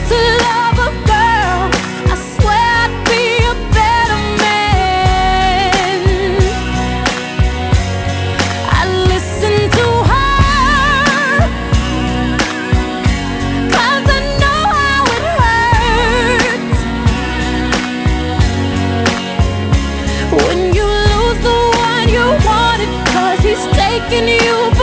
to love a girl, I swear I'd be a better man. I listen to her, 'cause I know how it hurts when you lose the one you wanted, 'cause he's taking you